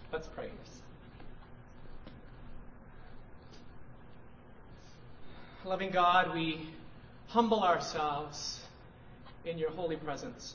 Let's pray. Loving God, we humble ourselves in your holy presence.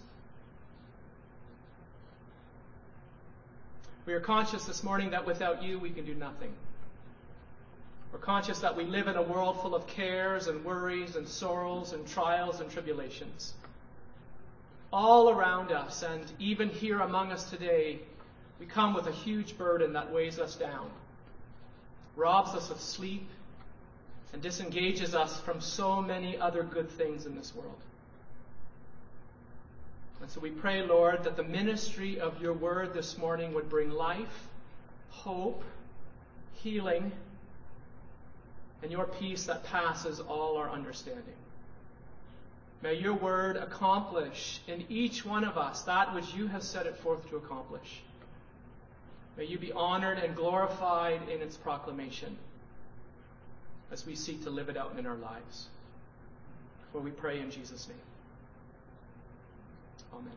We are conscious this morning that without you we can do nothing. We're conscious that we live in a world full of cares and worries and sorrows and trials and tribulations. All around us and even here among us today, we come with a huge burden that weighs us down, robs us of sleep, and disengages us from so many other good things in this world. And so we pray, Lord, that the ministry of your word this morning would bring life, hope, healing, and your peace that passes all our understanding. May your word accomplish in each one of us that which you have set it forth to accomplish. May you be honored and glorified in its proclamation as we seek to live it out in our lives. For we pray in Jesus' name. Amen.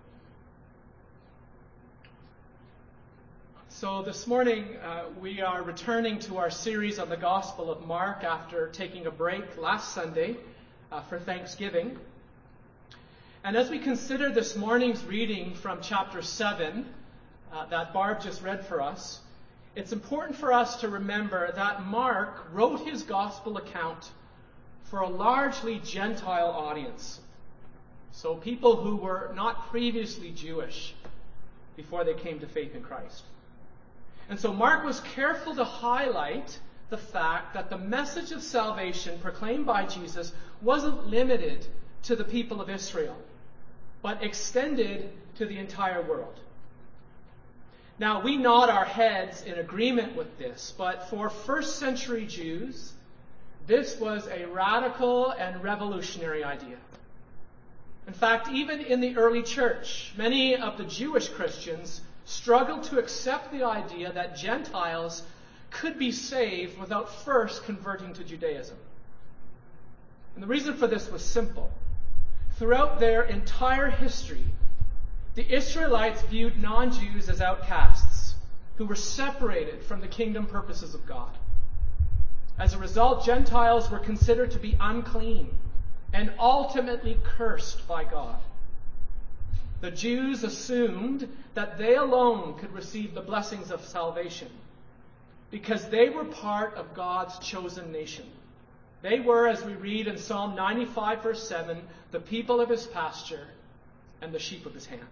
So this morning we are returning to our series on the Gospel of Mark after taking a break last Sunday for Thanksgiving. And as we consider this morning's reading from chapter 7 that Barb just read for us, it's important for us to remember that Mark wrote his gospel account for a largely Gentile audience. So people who were not previously Jewish before they came to faith in Christ. And so Mark was careful to highlight the fact that the message of salvation proclaimed by Jesus wasn't limited to the people of Israel, but extended to the entire world. Now, we nod our heads in agreement with this, but for first century Jews, this was a radical and revolutionary idea. In fact, even in the early church, many of the Jewish Christians struggled to accept the idea that Gentiles could be saved without first converting to Judaism. And the reason for this was simple. Throughout their entire history, the Israelites viewed non-Jews as outcasts who were separated from the kingdom purposes of God. As a result, Gentiles were considered to be unclean and ultimately cursed by God. The Jews assumed that they alone could receive the blessings of salvation because they were part of God's chosen nation. They were, as we read in Psalm 95, verse 7, the people of his pasture and the sheep of his hand.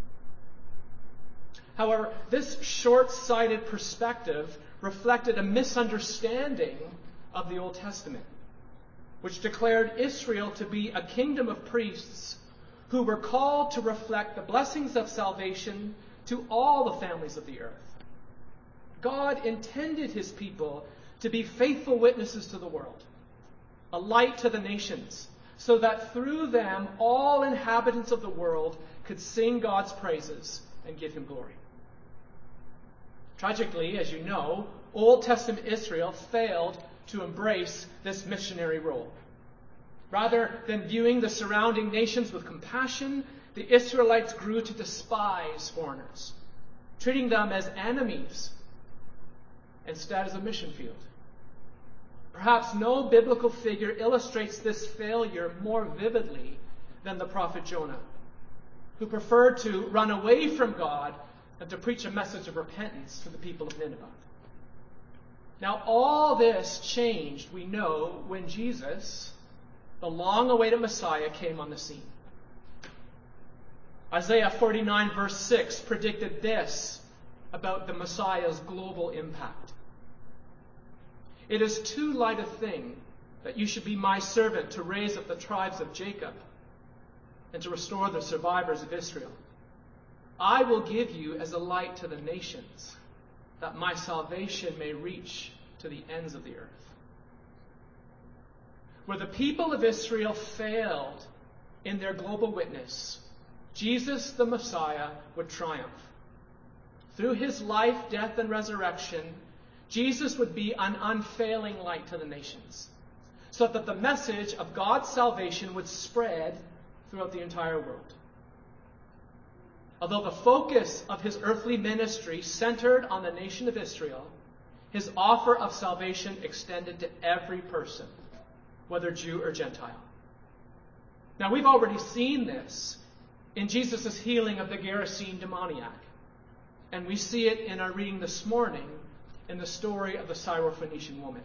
However, this short-sighted perspective reflected a misunderstanding of the Old Testament, which declared Israel to be a kingdom of priests who were called to reflect the blessings of salvation to all the families of the earth. God intended his people to be faithful witnesses to the world, a light to the nations, so that through them all inhabitants of the world could sing God's praises and give him glory. Tragically, as you know, Old Testament Israel failed to embrace this missionary role. Rather than viewing the surrounding nations with compassion, the Israelites grew to despise foreigners, treating them as enemies instead as a mission field. Perhaps no biblical figure illustrates this failure more vividly than the prophet Jonah, who preferred to run away from God and to preach a message of repentance to the people of Nineveh. Now, all this changed, we know, when Jesus, the long-awaited Messiah, came on the scene. Isaiah 49, verse 6, predicted this about the Messiah's global impact. It is too light a thing that you should be my servant to raise up the tribes of Jacob and to restore the survivors of Israel. I will give you as a light to the nations, that my salvation may reach to the ends of the earth. Where the people of Israel failed in their global witness, Jesus, the Messiah, would triumph. Through his life, death, and resurrection, Jesus would be an unfailing light to the nations, so that the message of God's salvation would spread throughout the entire world. although the focus of his earthly ministry centered on the nation of Israel, his offer of salvation extended to every person, whether Jew or Gentile. Now, we've already seen this in Jesus' healing of the Gerasene demoniac, and we see it in our reading this morning in the story of the Syrophoenician woman.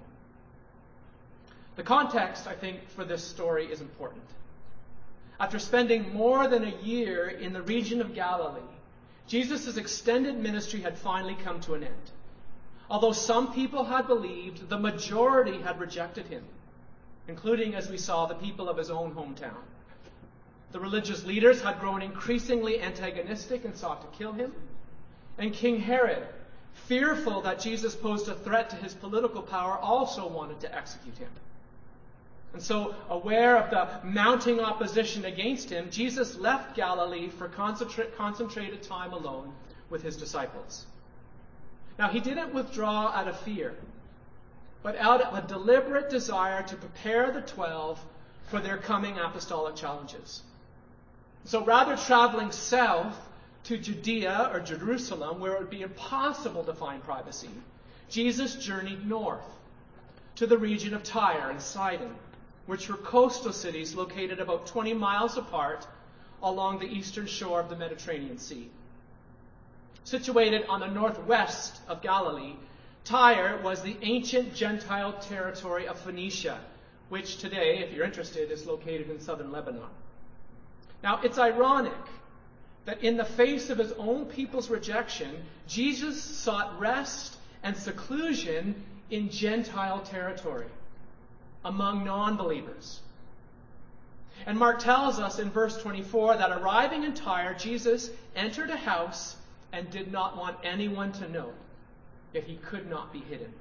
The context, I think, for this story is important. After spending more than a year in the region of Galilee, Jesus' extended ministry had finally come to an end. Although some people had believed, the majority had rejected him, including, as we saw, the people of his own hometown. The religious leaders had grown increasingly antagonistic and sought to kill him. And King Herod, fearful that Jesus posed a threat to his political power, also wanted to execute him. And so, aware of the mounting opposition against him, Jesus left Galilee for concentrated time alone with his disciples. Now, he didn't withdraw out of fear, but out of a deliberate desire to prepare the 12 for their coming apostolic challenges. So rather traveling south to Judea or Jerusalem, where it would be impossible to find privacy, Jesus journeyed north to the region of Tyre and Sidon, which were coastal cities located about 20 miles apart along the eastern shore of the Mediterranean Sea. Situated on the northwest of Galilee, Tyre was the ancient Gentile territory of Phoenicia, which today, if you're interested, is located in southern Lebanon. Now, it's ironic that in the face of his own people's rejection, Jesus sought rest and seclusion in Gentile territory among non-believers. And Mark tells us in verse 24 that arriving in Tyre, Jesus entered a house and did not want anyone to know, yet he could not be hidden.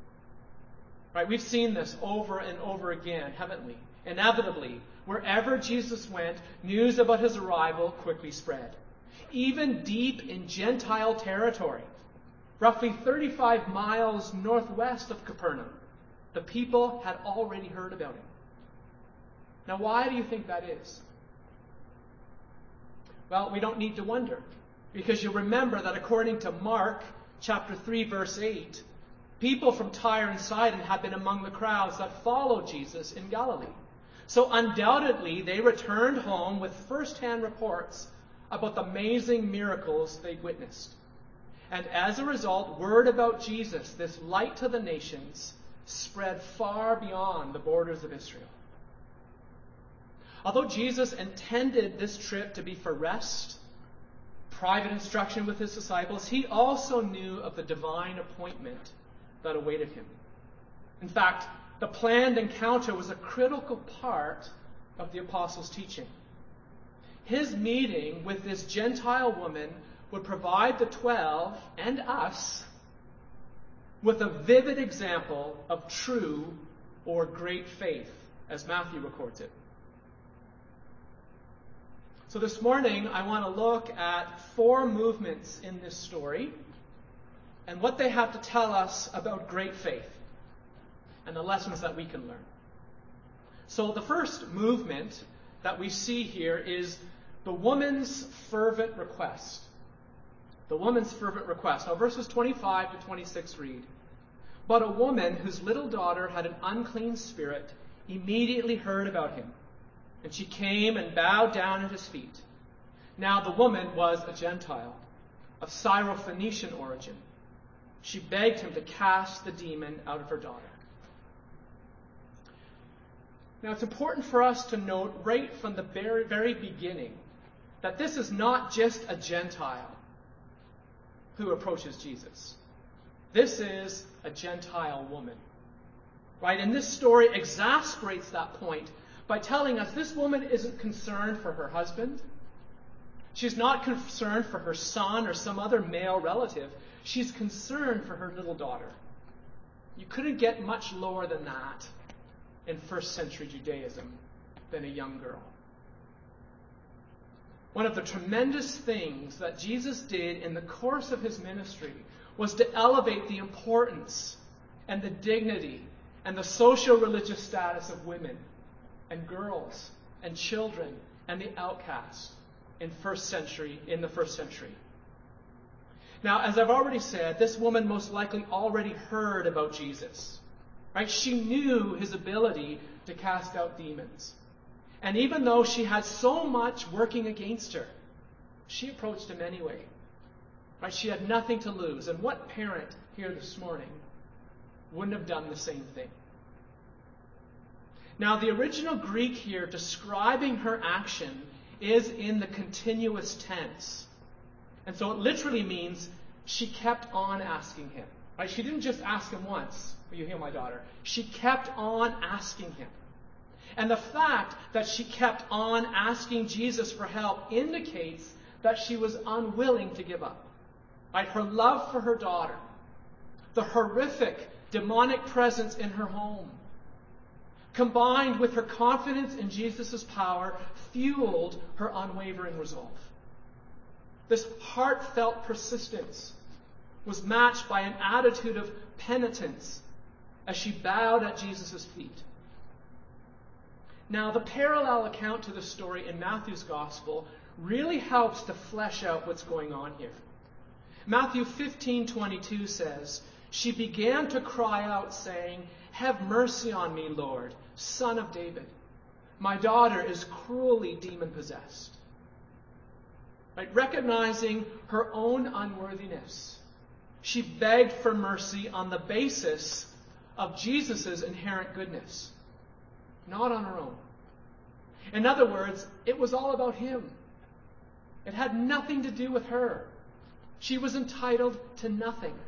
Right? We've seen this over and over again, haven't we? Inevitably, wherever Jesus went, news about his arrival quickly spread. Even deep in Gentile territory, roughly 35 miles northwest of Capernaum, the people had already heard about him. Now, why do you think that is? Well, we don't need to wonder, because you'll remember that according to Mark chapter 3, verse 8, people from Tyre and Sidon had been among the crowds that followed Jesus in Galilee. So undoubtedly, they returned home with first-hand reports about the amazing miracles they'd witnessed. And as a result, word about Jesus, this light to the nations, spread far beyond the borders of Israel. Although Jesus intended this trip to be for rest, private instruction with his disciples, he also knew of the divine appointment that awaited him. In fact, the planned encounter was a critical part of the apostles' teaching. His meeting with this Gentile woman would provide the 12 and us with a vivid example of true or great faith, as Matthew records it. So this morning, I want to look at 4 movements in this story and what they have to tell us about great faith and the lessons that we can learn. So the first movement that we see here is the woman's fervent request. The woman's fervent request. Now, verses 25 to 26 read, "But a woman whose little daughter had an unclean spirit immediately heard about him, and she came and bowed down at his feet. Now the woman was a Gentile, of Syrophoenician origin. She begged him to cast the demon out of her daughter." Now it's important for us to note right from the very beginning that this is not just a Gentile who approaches Jesus. This is a Gentile woman. Right? And this story exasperates that point by telling us this woman isn't concerned for her husband. She's not concerned for her son or some other male relative. She's concerned for her little daughter. You couldn't get much lower than that in first century Judaism than a young girl. One of the tremendous things that Jesus did in the course of his ministry was to elevate the importance and the dignity and the social religious status of women and girls and children and the outcast. in the first century. Now, as I've already said, this woman most likely already heard about Jesus. Right? She knew his ability to cast out demons. And even though she had so much working against her, she approached him anyway. Right? She had nothing to lose. And what parent here this morning wouldn't have done the same thing? Now, the original Greek here describing her action is in the continuous tense. And so it literally means she kept on asking him. Right? She didn't just ask him once, "Will you heal my daughter?" She kept on asking him. And the fact that she kept on asking Jesus for help indicates that she was unwilling to give up. Right? Her love for her daughter, the horrific demonic presence in her home, combined with her confidence in Jesus' power, fueled her unwavering resolve. This heartfelt persistence was matched by an attitude of penitence as she bowed at Jesus' feet. Now, the parallel account to the story in Matthew's Gospel really helps to flesh out what's going on here. Matthew 15:22 says, "She began to cry out, saying, 'Have mercy on me, Lord, Son of David. My daughter is cruelly demon-possessed.'" Right? Recognizing her own unworthiness, she begged for mercy on the basis of Jesus' inherent goodness, not on her own. In other words, it was all about him. It had nothing to do with her. She was entitled to nothing.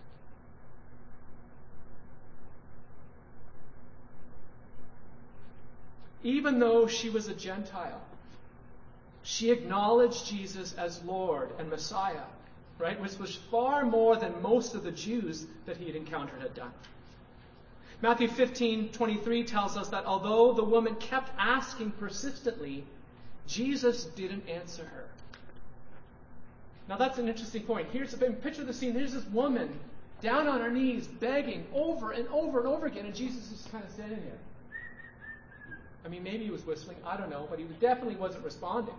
Even though she was a Gentile, she acknowledged Jesus as Lord and Messiah, right? Which was far more than most of the Jews that he had encountered had done. Matthew 15:23 tells us that although the woman kept asking persistently, Jesus didn't answer her. Now that's an interesting point. Picture the scene. Here's this woman down on her knees, begging over and over and over again, and Jesus is kind of standing there. I mean, maybe he was whistling, I don't know, but he definitely wasn't responding.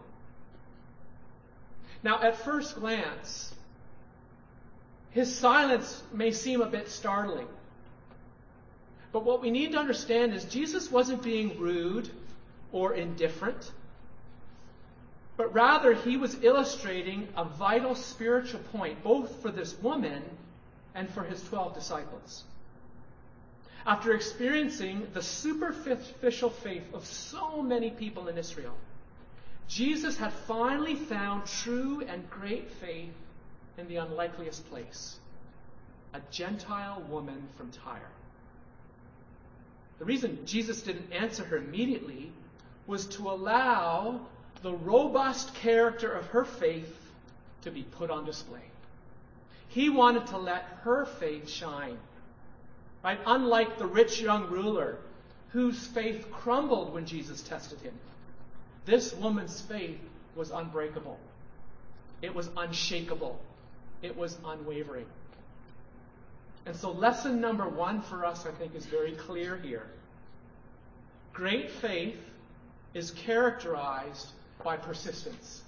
Now, at first glance, his silence may seem a bit startling. But what we need to understand is Jesus wasn't being rude or indifferent, but rather he was illustrating a vital spiritual point, both for this woman and for his 12 disciples. After experiencing the superficial faith of so many people in Israel, Jesus had finally found true and great faith in the unlikeliest place, a Gentile woman from Tyre. The reason Jesus didn't answer her immediately was to allow the robust character of her faith to be put on display. He wanted to let her faith shine. Right? Unlike the rich young ruler whose faith crumbled when Jesus tested him, this woman's faith was unbreakable. It was unshakable. It was unwavering. And so lesson number 1 for us, I think, is very clear here. Great faith is characterized by persistence.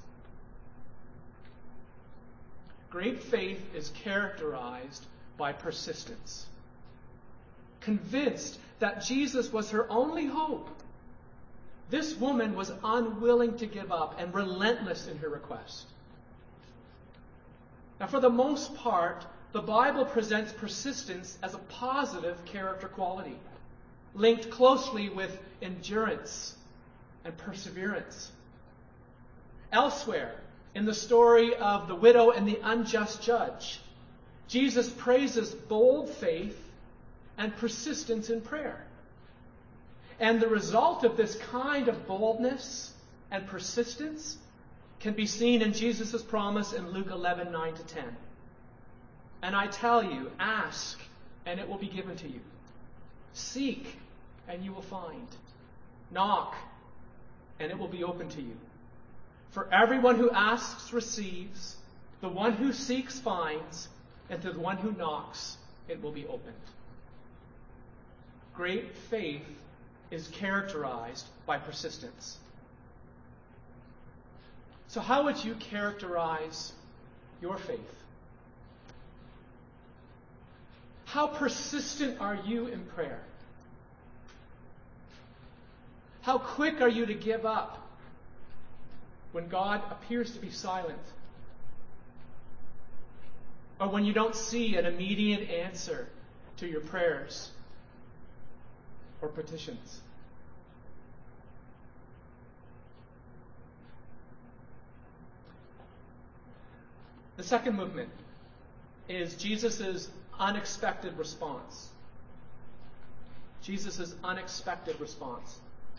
Great faith is characterized by persistence. Convinced that Jesus was her only hope, this woman was unwilling to give up and relentless in her request. Now, for the most part, the Bible presents persistence as a positive character quality, linked closely with endurance and perseverance. Elsewhere, in the story of the widow and the unjust judge, Jesus praises bold faith and persistence in prayer. And the result of this kind of boldness and persistence can be seen in Jesus' promise in Luke 11:9-10. "And I tell you, ask, and it will be given to you. Seek, and you will find. Knock, and it will be open to you. For everyone who asks receives, the one who seeks finds, and to the one who knocks it will be opened." Great faith is characterized by persistence. So how would you characterize your faith? How persistent are you in prayer? How quick are you to give up when God appears to be silent? Or when you don't see an immediate answer to your prayers or petitions? The second movement is Jesus' unexpected response. Jesus' unexpected response.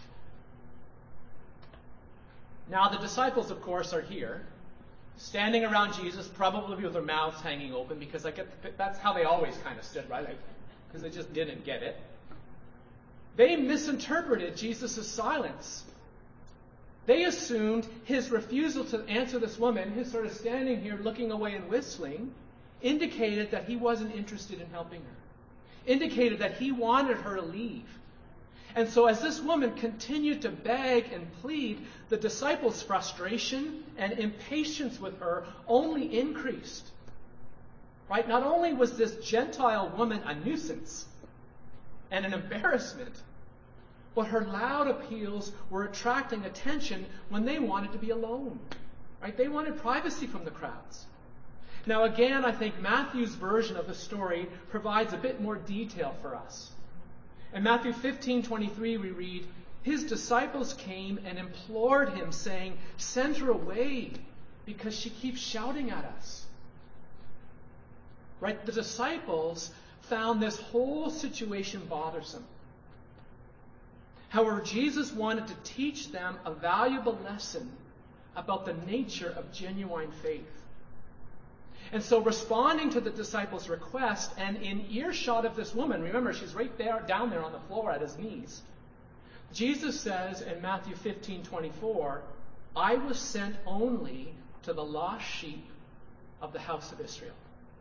Now the disciples, of course, are here, standing around Jesus, probably with their mouths hanging open, because that's how they always kind of stood, right? Because they just didn't get it. They misinterpreted Jesus' silence. They assumed his refusal to answer this woman, his sort of standing here looking away and whistling, indicated that he wasn't interested in helping her. Indicated that he wanted her to leave. And so as this woman continued to beg and plead, the disciples' frustration and impatience with her only increased. Right? Not only was this Gentile woman a nuisance and an embarrassment, but her loud appeals were attracting attention when they wanted to be alone. Right? They wanted privacy from the crowds. Now again, I think Matthew's version of the story provides a bit more detail for us. In Matthew 15:23 we read, his disciples came and implored him, saying, "Send her away, because she keeps shouting at us." Right? The disciples found this whole situation bothersome. However, Jesus wanted to teach them a valuable lesson about the nature of genuine faith. And so responding to the disciples' request and in earshot of this woman, remember she's right there, down there on the floor at his knees, Jesus says in Matthew 15:24, "I was sent only to the lost sheep of the house of Israel."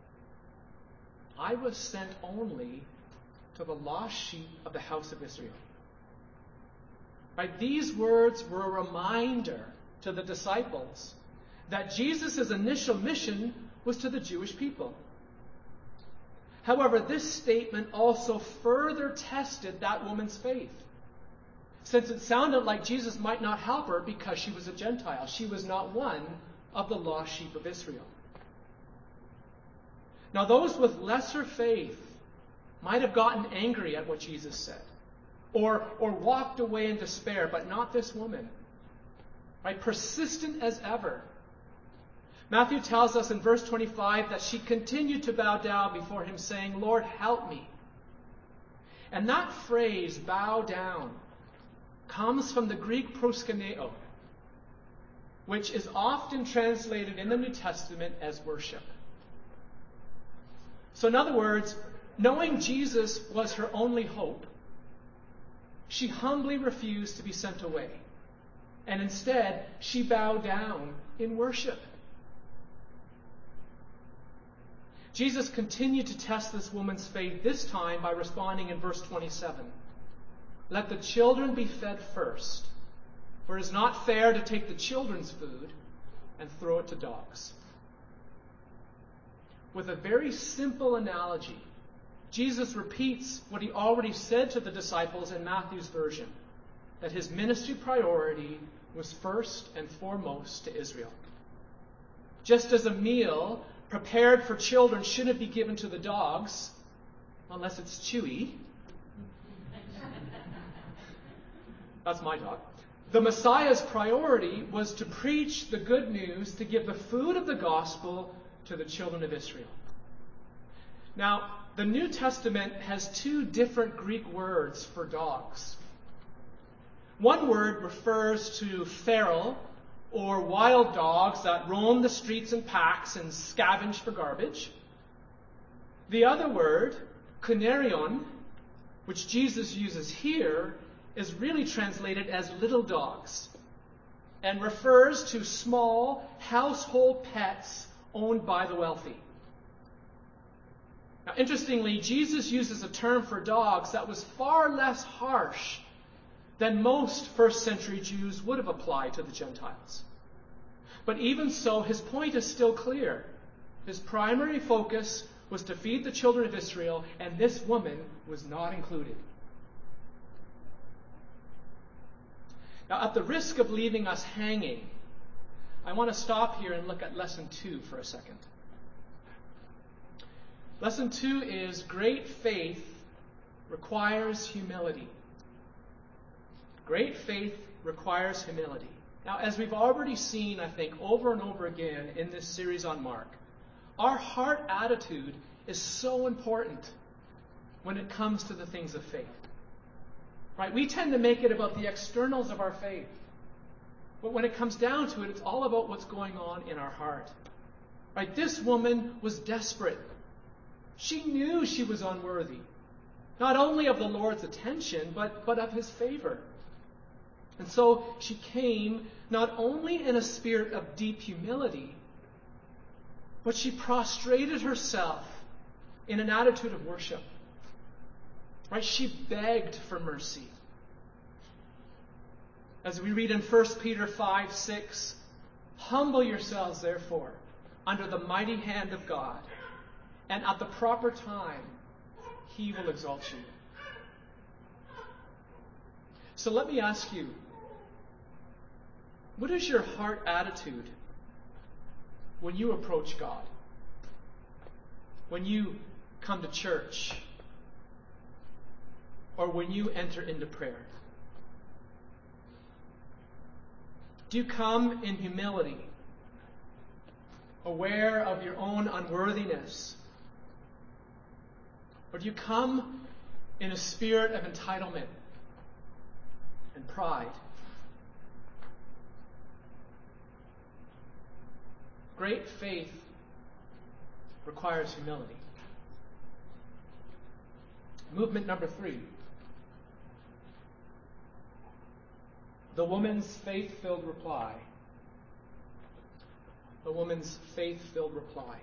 I was sent only to the lost sheep of the house of Israel. Right? These words were a reminder to the disciples that Jesus' initial mission was to the Jewish people. However, this statement also further tested that woman's faith, since it sounded like Jesus might not help her because she was a Gentile. She was not one of the lost sheep of Israel. Now, those with lesser faith might have gotten angry at what Jesus said, or walked away in despair, but not this woman. Right? Persistent as ever. Matthew tells us in verse 25 that she continued to bow down before him, saying, "Lord, help me." And that phrase, bow down, comes from the Greek proskuneo, which is often translated in the New Testament as worship. So in other words, knowing Jesus was her only hope, she humbly refused to be sent away. And instead, she bowed down in worship. Jesus continued to test this woman's faith, this time by responding in verse 27. "Let the children be fed first, for it is not fair to take the children's food and throw it to dogs." With a very simple analogy, Jesus repeats what he already said to the disciples in Matthew's version, that his ministry priority was first and foremost to Israel. Just as a meal prepared for children shouldn't be given to the dogs, unless it's chewy. That's my dog. The Messiah's priority was to preach the good news, to give the food of the gospel to the children of Israel. Now, the New Testament has two different Greek words for dogs. One word refers to feral or wild dogs that roam the streets in packs and scavenge for garbage. The other word, kunarion, which Jesus uses here, is really translated as little dogs and refers to small household pets owned by the wealthy. Now, interestingly, Jesus uses a term for dogs that was far less harsh than most first century Jews would have applied to the Gentiles. But even so, his point is still clear. His primary focus was to feed the children of Israel, and this woman was not included. Now, at the risk of leaving us hanging, I want to stop here and look at lesson 2 for a second. Lesson 2 is great faith requires humility. Great faith requires humility. Now, as we've already seen, I think, over and over again in this series on Mark, our heart attitude is so important when it comes to the things of faith. Right? We tend to make it about the externals of our faith. But when it comes down to it, it's all about what's going on in our heart. Right? This woman was desperate. She knew she was unworthy, not only of the Lord's attention, but of his favor. And so she came not only in a spirit of deep humility, but she prostrated herself in an attitude of worship. Right? She begged for mercy. As we read in 1 Peter 5:6, humble yourselves, therefore, under the mighty hand of God, and at the proper time, he will exalt you. So let me ask you, what is your heart attitude when you approach God? When you come to church? Or when you enter into prayer? Do you come in humility, aware of your own unworthiness? Or do you come in a spirit of entitlement and pride? Great faith requires humility. Movement number 3. The woman's faith-filled reply. The woman's faith-filled reply.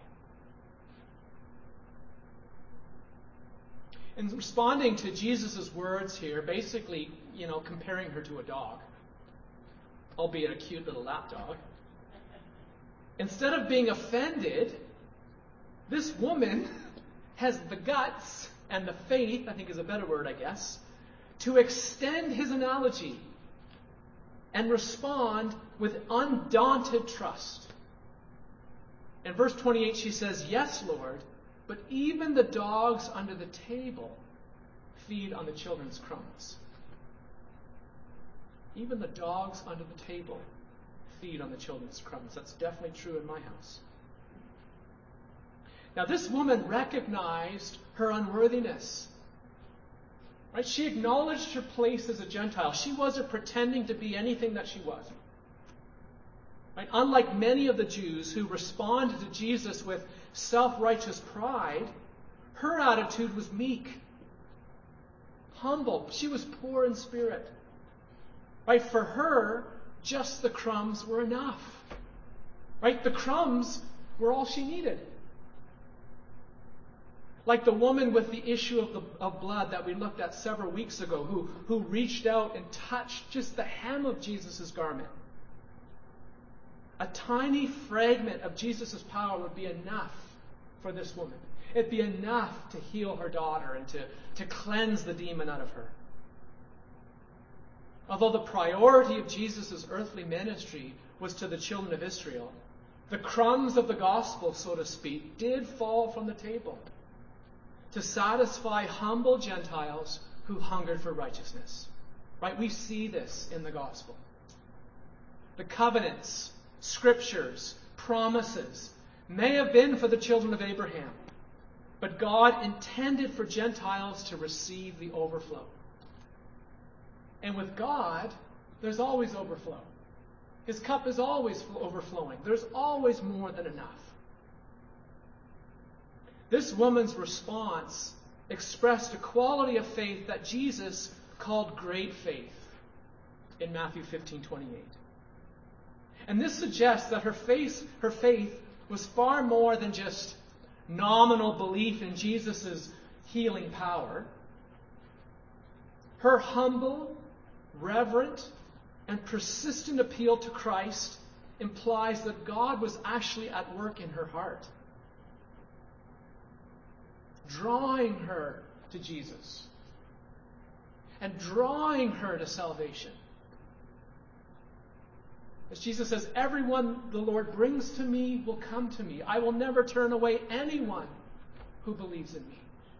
In responding to Jesus' words here, basically, comparing her to a dog, albeit a cute little lap dog, instead of being offended, this woman has the guts and the faith, I think is a better word, I guess, to extend his analogy and respond with undaunted trust. In verse 28, she says, "Yes, Lord, but even the dogs under the table feed on the children's crumbs." Even the dogs under the table feed on the children's crumbs. That's definitely true in my house. Now, this woman recognized her unworthiness. Right? She acknowledged her place as a Gentile. She wasn't pretending to be anything that she wasn't. Right? Unlike many of the Jews who responded to Jesus with self-righteous pride, her attitude was meek, humble. She was poor in spirit. Right? For her, just the crumbs were enough. Right? The crumbs were all she needed. Like the woman with the issue of blood that we looked at several weeks ago, who reached out and touched just the hem of Jesus' garment. A tiny fragment of Jesus' power would be enough for this woman. It'd be enough to heal her daughter and to cleanse the demon out of her. Although the priority of Jesus' earthly ministry was to the children of Israel, the crumbs of the gospel, so to speak, did fall from the table to satisfy humble Gentiles who hungered for righteousness. Right? We see this in the gospel. The covenants, scriptures, promises may have been for the children of Abraham, but God intended for Gentiles to receive the overflow. And with God, there's always overflow. His cup is always overflowing. There's always more than enough. This woman's response expressed a quality of faith that Jesus called great faith in Matthew 15:28. And this suggests that her faith was far more than just nominal belief in Jesus' healing power. Her humble, reverent, and persistent appeal to Christ implies that God was actually at work in her heart, drawing her to Jesus and drawing her to salvation. As Jesus says, everyone the Lord brings to me will come to me. I will never turn away anyone who believes in me.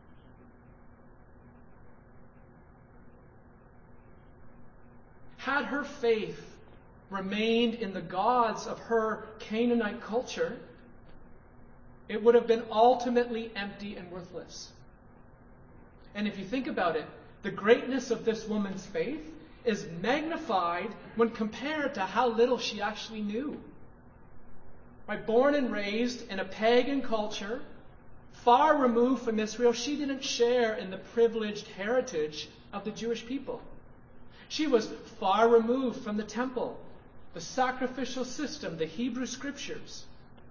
Had her faith remained in the gods of her Canaanite culture, it would have been ultimately empty and worthless. And if you think about it, the greatness of this woman's faith is magnified when compared to how little she actually knew. Right? Born and raised in a pagan culture, far removed from Israel, she didn't share in the privileged heritage of the Jewish people. She was far removed from the temple, the sacrificial system, the Hebrew scriptures.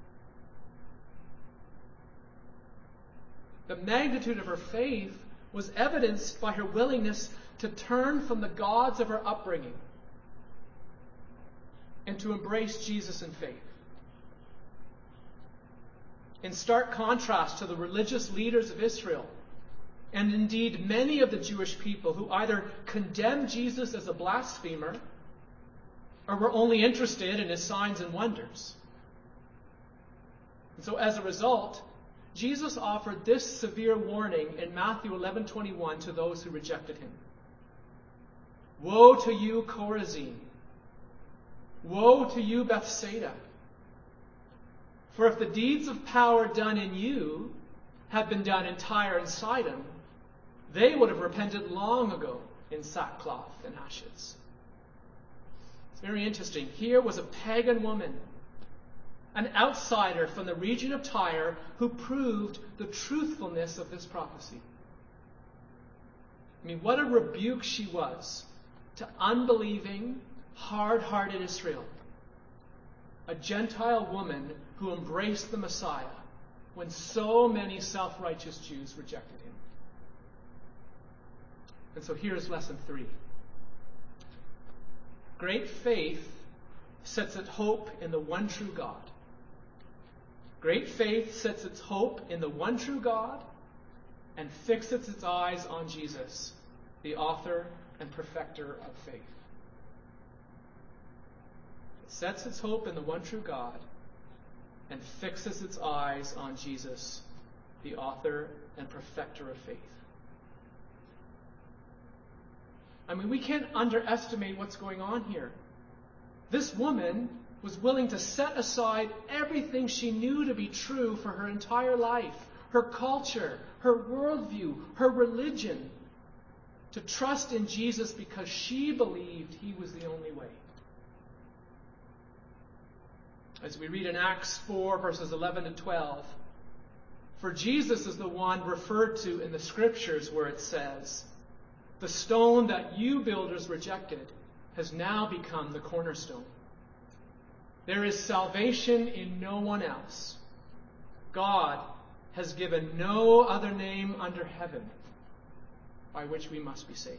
The magnitude of her faith was evidenced by her willingness to turn from the gods of her upbringing and to embrace Jesus in faith. In stark contrast to the religious leaders of Israel, and indeed many of the Jewish people who either condemned Jesus as a blasphemer or were only interested in his signs and wonders. And so as a result, Jesus offered this severe warning in Matthew 11:21 to those who rejected him. Woe to you, Chorazin! Woe to you, Bethsaida! For if the deeds of power done in you had been done in Tyre and Sidon, they would have repented long ago in sackcloth and ashes. It's very interesting. Here was a pagan woman, an outsider from the region of Tyre, who proved the truthfulness of this prophecy. I mean, what a rebuke she was to unbelieving, hard-hearted Israel. A Gentile woman who embraced the Messiah when so many self-righteous Jews rejected him. And so here's lesson 3. Great faith sets its hope in the one true God. Great faith sets its hope in the one true God and fixes its eyes on Jesus, the author and perfecter of faith. It sets its hope in the one true God and fixes its eyes on Jesus, the author and perfecter of faith. I mean, we can't underestimate what's going on here. This woman was willing to set aside everything she knew to be true for her entire life, her culture, her worldview, her religion, to trust in Jesus because she believed he was the only way. As we read in Acts 4, verses 11 to 12, for Jesus is the one referred to in the scriptures where it says, the stone that you builders rejected has now become the cornerstone. There is salvation in no one else. God has given no other name under heaven by which we must be saved.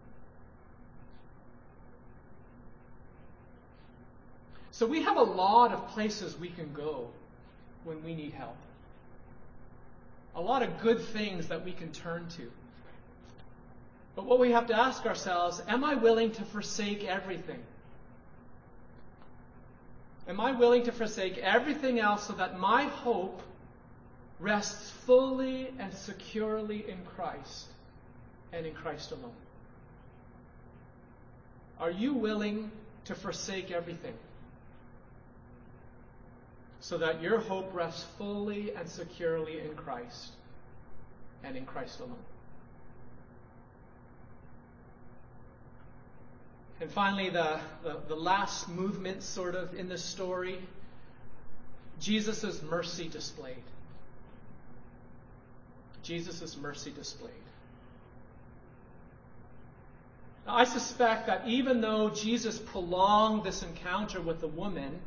So we have a lot of places we can go when we need help. A lot of good things that we can turn to. But what we have to ask ourselves, am I willing to forsake everything? Am I willing to forsake everything else so that my hope rests fully and securely in Christ and in Christ alone? Are you willing to forsake everything so that your hope rests fully and securely in Christ and in Christ alone? And finally, the last movement sort of in this story, Jesus' mercy displayed. Jesus' mercy displayed. Now, I suspect that even though Jesus prolonged this encounter with the woman,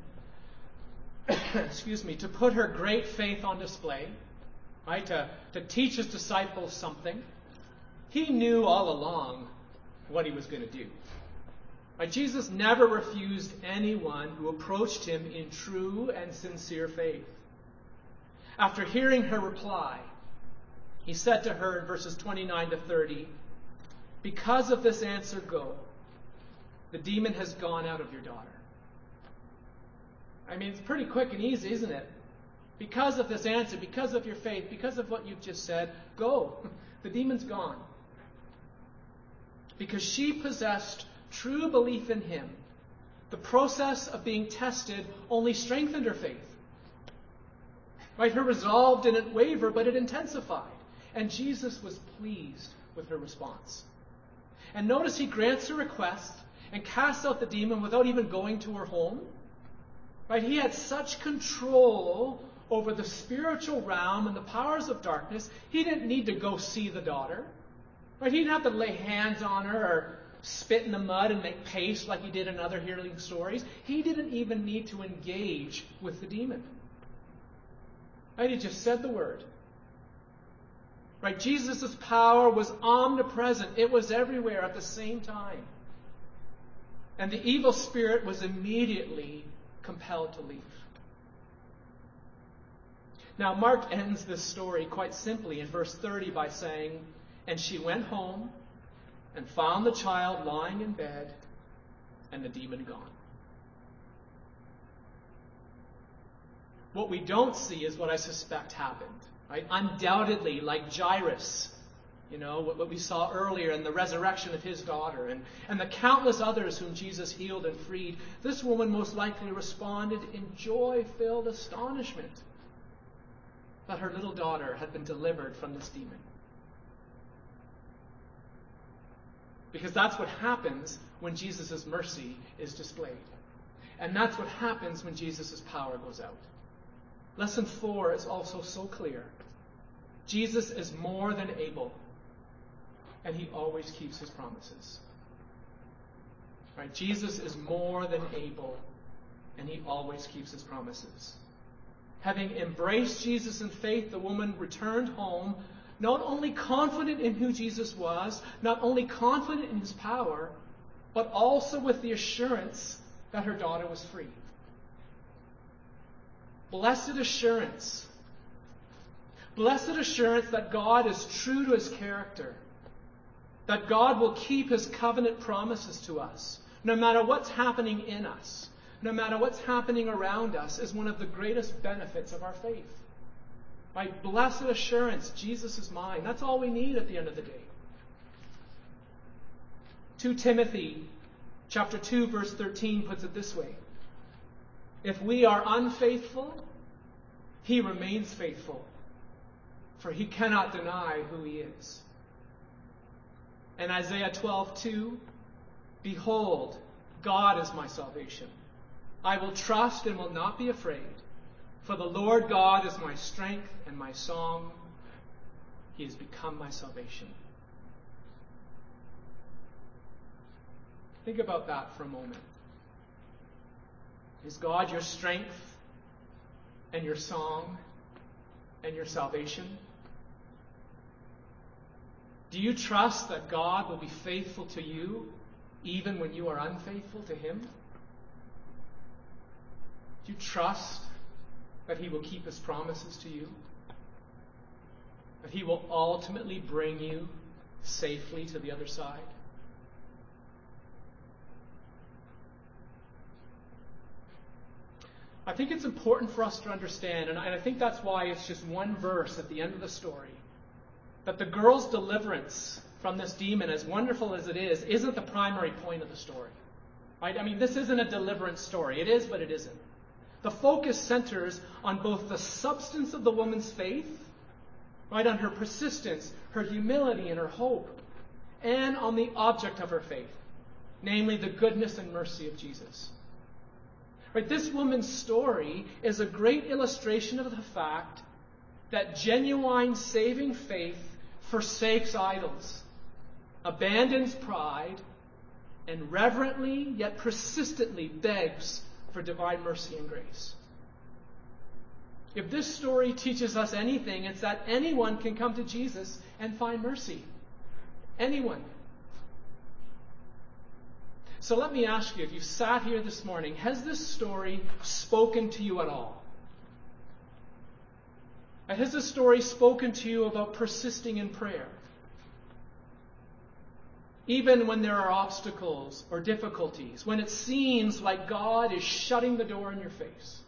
to put her great faith on display, right, to teach his disciples something, he knew all along what he was going to do. Right? Jesus never refused anyone who approached him in true and sincere faith. After hearing her reply, he said to her in verses 29 to 30, "Because of this answer, go. The demon has gone out of your daughter." I mean, it's pretty quick and easy, isn't it? Because of this answer, because of your faith, because of what you've just said, go. The demon's gone. Because she possessed true belief in him, the process of being tested only strengthened her faith. Right? Her resolve didn't waver, but it intensified. And Jesus was pleased with her response. And notice he grants her request and casts out the demon without even going to her home. Right? He had such control over the spiritual realm and the powers of darkness, he didn't need to go see the daughter. Right? He didn't have to lay hands on her or spit in the mud and make paste like he did in other healing stories. He didn't even need to engage with the demon. Right? He just said the word. Right? Jesus' power was omnipresent. It was everywhere at the same time. And the evil spirit was immediately compelled to leave. Now, Mark ends this story quite simply in verse 30 by saying, "And she went home and found the child lying in bed and the demon gone." What we don't see is what I suspect happened. Right? Undoubtedly, like Jairus, what we saw earlier in the resurrection of his daughter, and the countless others whom Jesus healed and freed, this woman most likely responded in joy-filled astonishment that her little daughter had been delivered from this demon. Because that's what happens when Jesus' mercy is displayed. And that's what happens when Jesus' power goes out. Lesson 4 is also so clear. Jesus is more than able, and he always keeps his promises. Right? Jesus is more than able, and he always keeps his promises. Having embraced Jesus in faith, the woman returned home, not only confident in who Jesus was, not only confident in his power, but also with the assurance that her daughter was free. Blessed assurance. Blessed assurance that God is true to his character, that God will keep his covenant promises to us, no matter what's happening in us, no matter what's happening around us, is one of the greatest benefits of our faith. Right? Blessed assurance, Jesus is mine. That's all we need at the end of the day. 2 Timothy chapter 2, verse 13 puts it this way. If we are unfaithful, he remains faithful, for he cannot deny who he is. And Isaiah 12:2, behold, God is my salvation. I will trust and will not be afraid, for the Lord God is my strength and my song. He has become my salvation. Think about that for a moment. Is God your strength and your song and your salvation? Do you trust that God will be faithful to you even when you are unfaithful to him? Do you trust that he will keep his promises to you? That he will ultimately bring you safely to the other side? I think it's important for us to understand, and I think that's why it's just one verse at the end of the story, that the girl's deliverance from this demon, as wonderful as it is, isn't the primary point of the story. Right? I mean, this isn't a deliverance story. It is, but it isn't. The focus centers on both the substance of the woman's faith, right, on her persistence, her humility, and her hope, and on the object of her faith, namely the goodness and mercy of Jesus. Right, this woman's story is a great illustration of the fact that genuine saving faith forsakes idols, abandons pride, and reverently yet persistently begs for divine mercy and grace. If this story teaches us anything, it's that anyone can come to Jesus and find mercy. Anyone. So let me ask you, if you sat here this morning, has this story spoken to you at all? And has this story spoken to you about persisting in prayer? Even when there are obstacles or difficulties, when it seems like God is shutting the door in your face.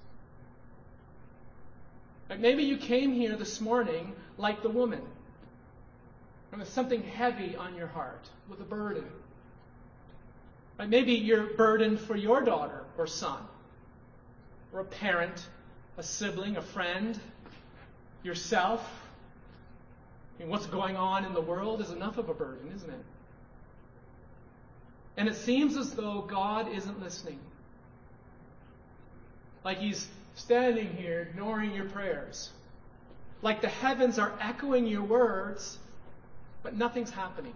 Like maybe you came here this morning like the woman, with something heavy on your heart, with a burden. Like maybe you're burdened for your daughter or son, or a parent, a sibling, a friend, yourself. I mean, what's going on in the world is enough of a burden, isn't it? And it seems as though God isn't listening. Like he's standing here ignoring your prayers. Like the heavens are echoing your words, but nothing's happening.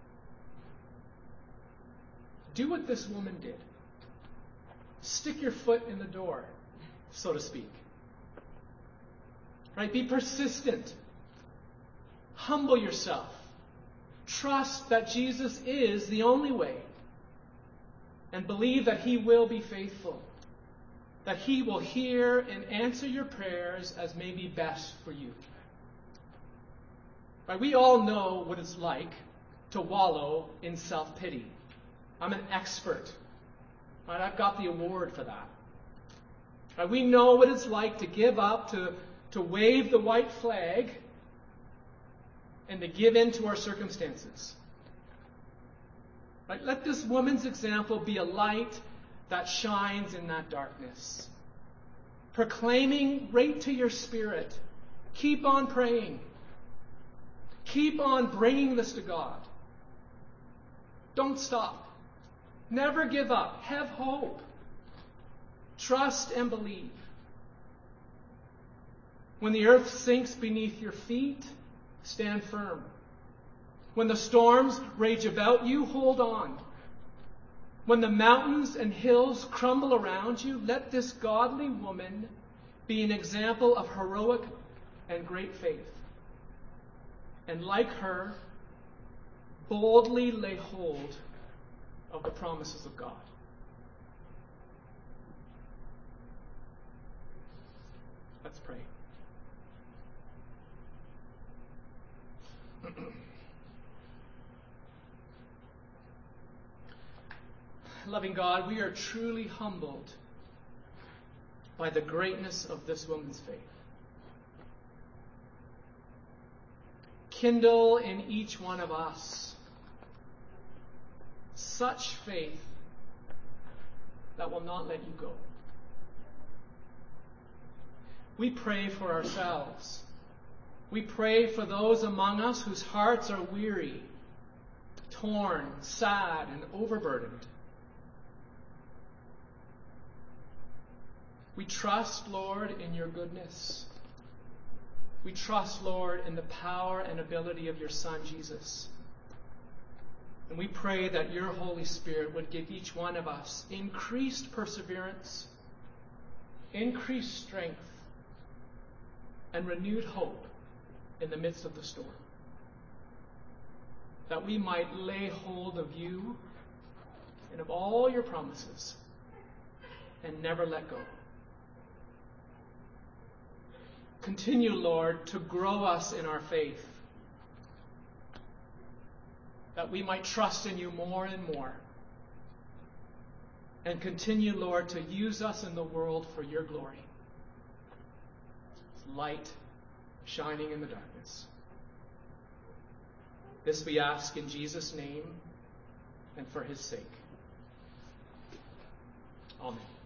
Do what this woman did. Stick your foot in the door, so to speak. Right? Be persistent. Humble yourself. Trust that Jesus is the only way. And believe that he will be faithful. That he will hear and answer your prayers as may be best for you. Right? We all know what it's like to wallow in self-pity. I'm an expert. Right? I've got the award for that. Right? We know what it's like to give up, to wave the white flag, and to give in to our circumstances. Right? Let this woman's example be a light that shines in that darkness. Proclaiming right to your spirit, keep on praying. Keep on bringing this to God. Don't stop. Never give up. Have hope. Trust and believe. When the earth sinks beneath your feet, stand firm. When the storms rage about you, hold on. When the mountains and hills crumble around you, let this godly woman be an example of heroic and great faith. And like her, boldly lay hold of the promises of God. Let's pray. Loving God, we are truly humbled by the greatness of this woman's faith. Kindle in each one of us such faith that will not let you go. We pray for ourselves. We pray for those among us whose hearts are weary, torn, sad, and overburdened. We trust, Lord, in your goodness. We trust, Lord, in the power and ability of your Son, Jesus. And we pray that your Holy Spirit would give each one of us increased perseverance, increased strength, and renewed hope in the midst of the storm. That we might lay hold of you and of all your promises and never let go. Continue, Lord, to grow us in our faith, that we might trust in you more and more. And continue, Lord, to use us in the world for your glory. Light shining in the darkness. This we ask in Jesus' name and for his sake. Amen.